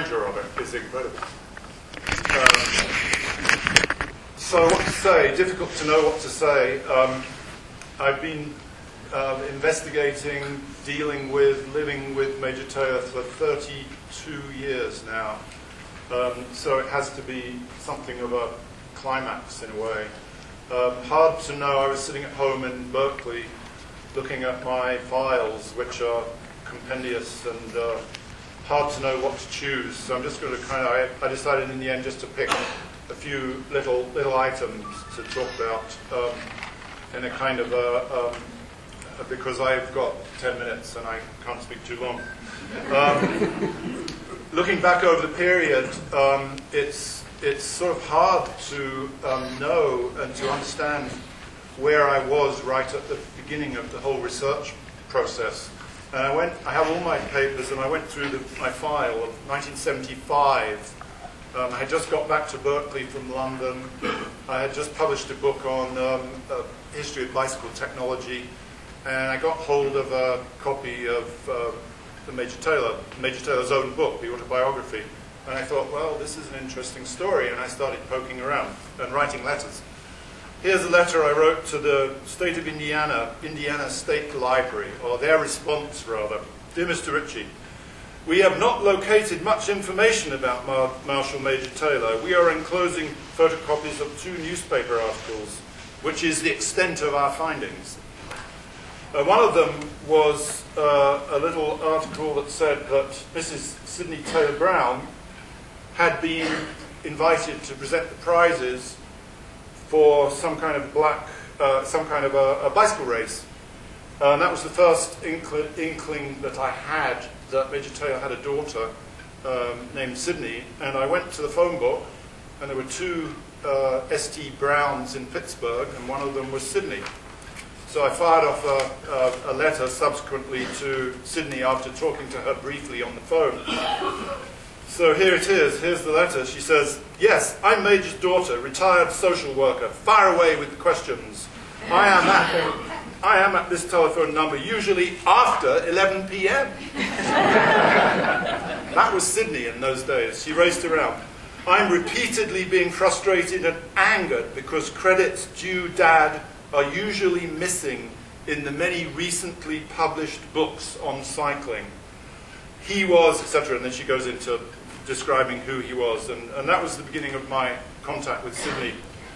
grandeur of it is incredible. So what to say? Difficult to know what to say. I've been investigating, dealing with, living with Major Taylor for 32 years now. So it has to be something of a climax in a way. Hard to know. I was sitting at home in Berkeley looking at my files, which are compendious, and hard to know what to choose. So I'm just going to I decided in the end just to pick a few little items to talk about in a kind of because I've got 10 minutes and I can't speak too long. Looking back over the period, it's sort of hard to know and to understand where I was right at the beginning of the whole research process. And I have all my papers, and I went through my file of 1975. I had just got back to Berkeley from London. I had just published a book on history of bicycle technology, and I got hold of a copy of Major Taylor's own book, the autobiography. And I thought, well, this is an interesting story, and I started poking around and writing letters. Here's a letter I wrote to the state of Indiana State Library, or their response rather. Dear Mr. Ritchie, we have not located much information about Marshall Major Taylor. We are enclosing photocopies of 2 newspaper articles, which is the extent of our findings. One of them was a little article that said that Mrs. Sidney Taylor Brown had been invited to present the prizes for some kind of a bicycle race. And that was the first inkling that I had that Major Taylor had a daughter named Sidney. And I went to the phone book, and there were 2 S.T. Browns in Pittsburgh, and one of them was Sidney. So I fired off a letter subsequently to Sidney after talking to her briefly on the phone. So here it is. Here's the letter. She says, yes, I'm Major's daughter, retired social worker. Fire away with the questions. I am at this telephone number usually after 11 p.m. That was Sidney in those days. She raced around. I'm repeatedly being frustrated and angered because credits due Dad are usually missing in the many recently published books on cycling. He was, etc. And then she goes into describing who he was. And that was the beginning of my contact with Sidney.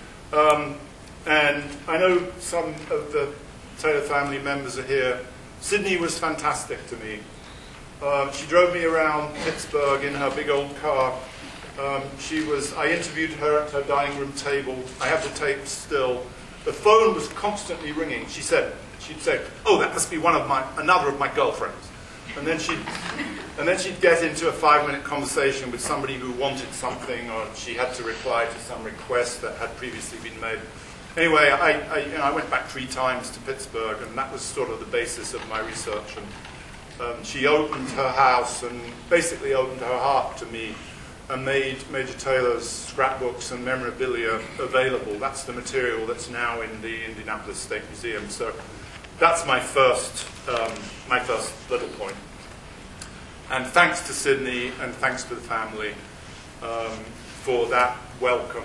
And I know some of the Taylor family members are here. Sidney was fantastic to me. She drove me around Pittsburgh in her big old car. I interviewed her at her dining room table. I have the tapes still. The phone was constantly ringing. She'd say, "Oh, that must be another of my girlfriends." And then she'd get into a 5-minute conversation with somebody who wanted something, or she had to reply to some request that had previously been made. Anyway, I went back 3 times to Pittsburgh, and that was sort of the basis of my research. And she opened her house and basically opened her heart to me, and made Major Taylor's scrapbooks and memorabilia available. That's the material that's now in the Indianapolis State Museum. So that's my first little point. And thanks to Sidney and thanks to the family for that welcome,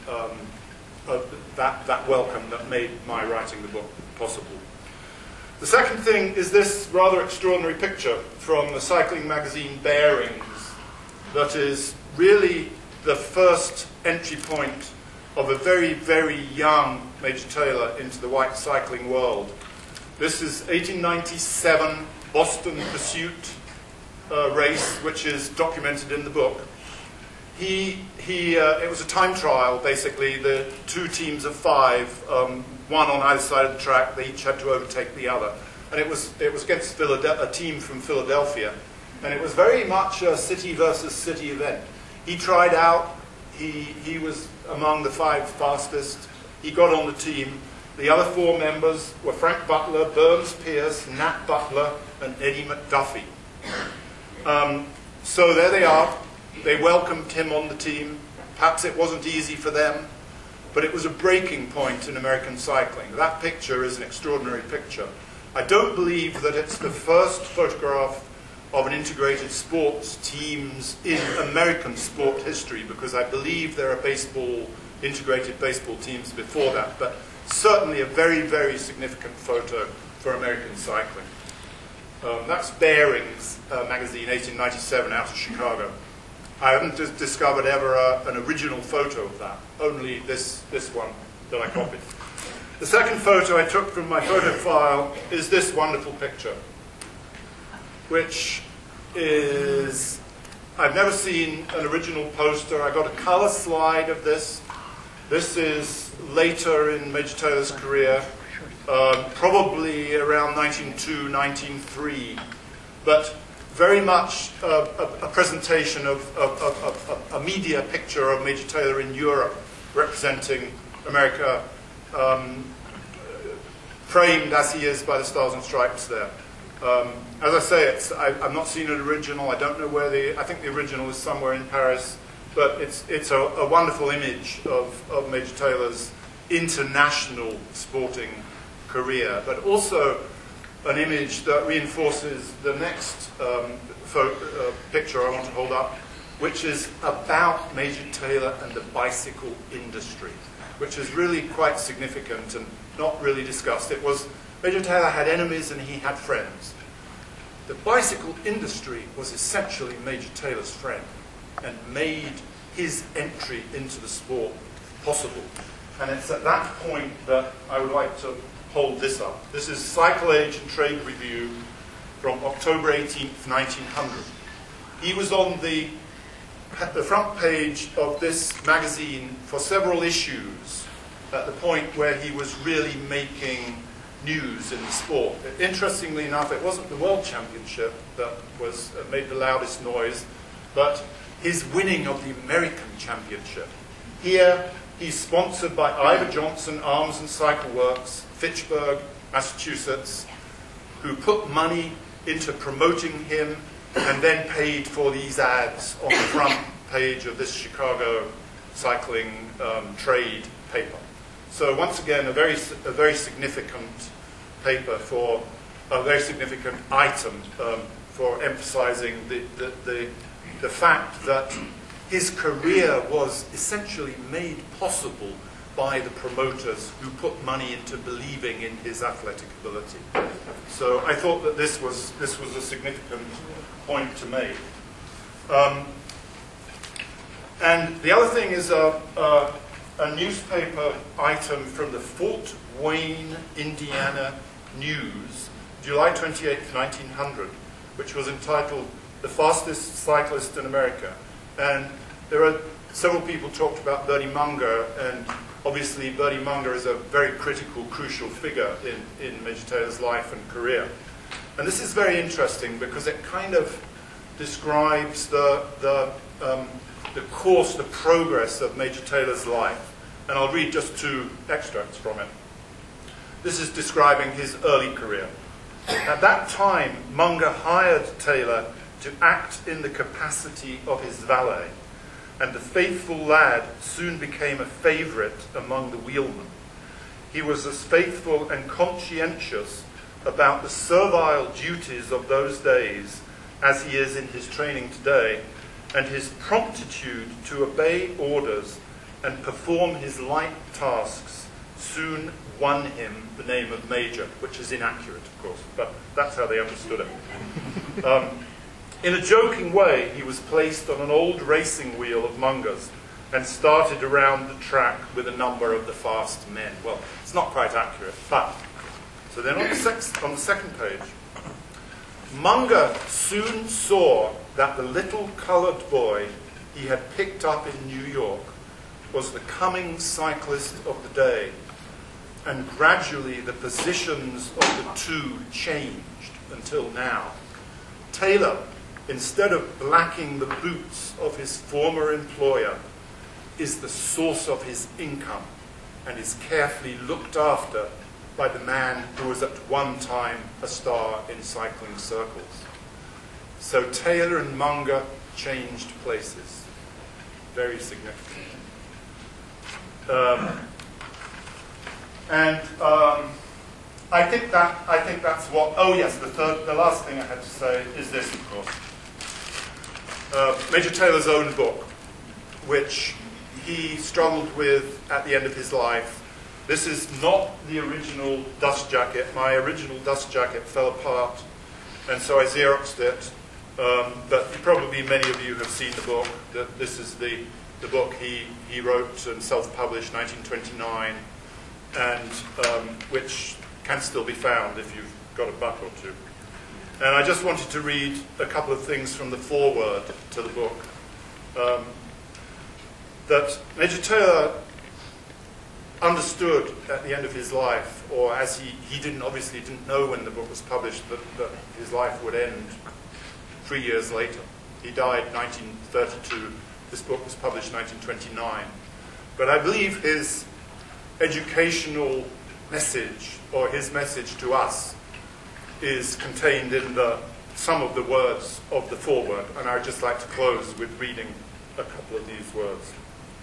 that welcome that made my writing the book possible. The second thing is this rather extraordinary picture from the cycling magazine Bearings that is really the first entry point of a very, very young Major Taylor into the white cycling world. This is 1897 Boston Pursuit race, which is documented in the book. It was a time trial, basically. The 2 teams of 5, one on either side of the track. They each had to overtake the other, and it was against a team from Philadelphia, and it was very much a city versus city event. He tried out. He was among the 5 fastest. He got on the team. The other 4 members were Frank Butler, Burns Pierce, Nat Butler, and Eddie McDuffie. So there they are. They welcomed him on the team. Perhaps it wasn't easy for them, but it was a breaking point in American cycling. That picture is an extraordinary picture. I don't believe that it's the first photograph of an integrated sports teams in American sport history, because I believe there are integrated baseball teams before that, but certainly a very, very significant photo for American cycling. That's Bearings magazine, 1897, out of Chicago. I haven't discovered ever an original photo of that, only this one that I copied. The second photo I took from my photo file is this wonderful picture, which is, I've never seen an original poster. I got a color slide of this. This is later in Major Taylor's career, probably around 1902, 1903, but very much a presentation of a media picture of Major Taylor in Europe, representing America, framed as he is by the Stars and Stripes there. As I say, I've not seen an original. I don't know where I think the original is somewhere in Paris, but it's a wonderful image of Major Taylor's international sporting career, but also an image that reinforces the next picture I want to hold up, which is about Major Taylor and the bicycle industry, which is really quite significant and not really discussed. It was, Major Taylor had enemies and he had friends. The bicycle industry was essentially Major Taylor's friend and made his entry into the sport possible. And it's at that point that I would like to hold this up. This is Cycle Age and Trade Review from October 18th, 1900. He was on the front page of this magazine for several issues at the point where he was really making news in the sport. Interestingly enough, it wasn't the World Championship that made the loudest noise, but his winning of the American Championship. Here, he's sponsored by Ivor Johnson Arms and Cycle Works, Fitchburg, Massachusetts, who put money into promoting him and then paid for these ads on the front page of this Chicago cycling trade paper. So once again, a very significant paper for a very significant item for emphasizing the fact that his career was essentially made possible by the promoters who put money into believing in his athletic ability. So I thought that this was a significant point to make. And the other thing is a newspaper item from the Fort Wayne, Indiana News, July 28, 1900, which was entitled "The Fastest Cyclist in America." And there are several people talked about Bertie Munger, and obviously Bertie Munger is a very critical, crucial figure in Major Taylor's life and career. And this is very interesting because it kind of describes the course, the progress of Major Taylor's life. And I'll read just two extracts from it. This is describing his early career. At that time, Munger hired Taylor to act in the capacity of his valet, and the faithful lad soon became a favorite among the wheelmen. He was as faithful and conscientious about the servile duties of those days as he is in his training today, and his promptitude to obey orders and perform his light tasks soon won him the name of Major, which is inaccurate, of course, but that's how they understood it. In a joking way, he was placed on an old racing wheel of Munger's and started around the track with a number of the fast men. Well, it's not quite accurate, but... So then on the second page, Munger soon saw that the little colored boy he had picked up in New York was the coming cyclist of the day, and gradually the positions of the two changed until now. Taylor, instead of blacking the boots of his former employer, is the source of his income and is carefully looked after by the man who was at one time a star in cycling circles. So Taylor and Munger changed places. Very significant. I think that's what. Oh yes, the last thing I had to say is this, of course. Major Taylor's own book, which he struggled with at the end of his life. This is not the original dust jacket. My original dust jacket fell apart, and so I Xeroxed it. But probably many of you have seen the book. That this is the book he wrote and self-published, 1929, and which can still be found if you've got a buck or two. And I just wanted to read a couple of things from the foreword to the book. That Major Taylor understood at the end of his life, or as he obviously didn't know when the book was published, that his life would end 3 years later. He died 1932. This book was published 1929. But I believe his educational message, or his message to us, is contained in some of the words of the foreword. And I would just like to close with reading a couple of these words.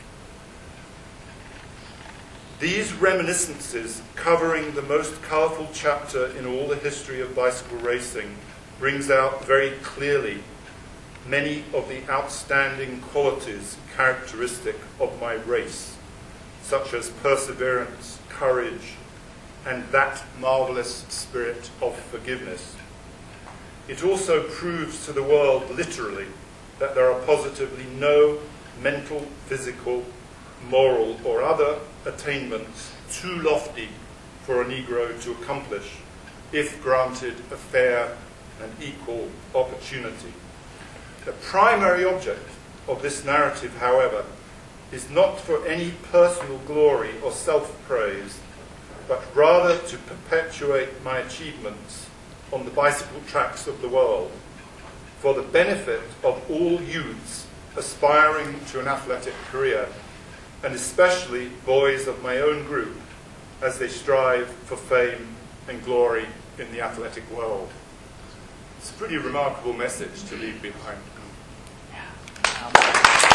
These reminiscences, covering the most colourful chapter in all the history of bicycle racing, brings out very clearly many of the outstanding qualities characteristic of my race, such as perseverance, courage, and that marvellous spirit of forgiveness. It also proves to the world literally that there are positively no mental, physical, moral, or other attainments too lofty for a Negro to accomplish if granted a fair and equal opportunity. The primary object of this narrative, however, is not for any personal glory or self-praise, but rather to perpetuate my achievements on the bicycle tracks of the world for the benefit of all youths aspiring to an athletic career, and especially boys of my own group as they strive for fame and glory in the athletic world. It's a pretty remarkable message to leave behind.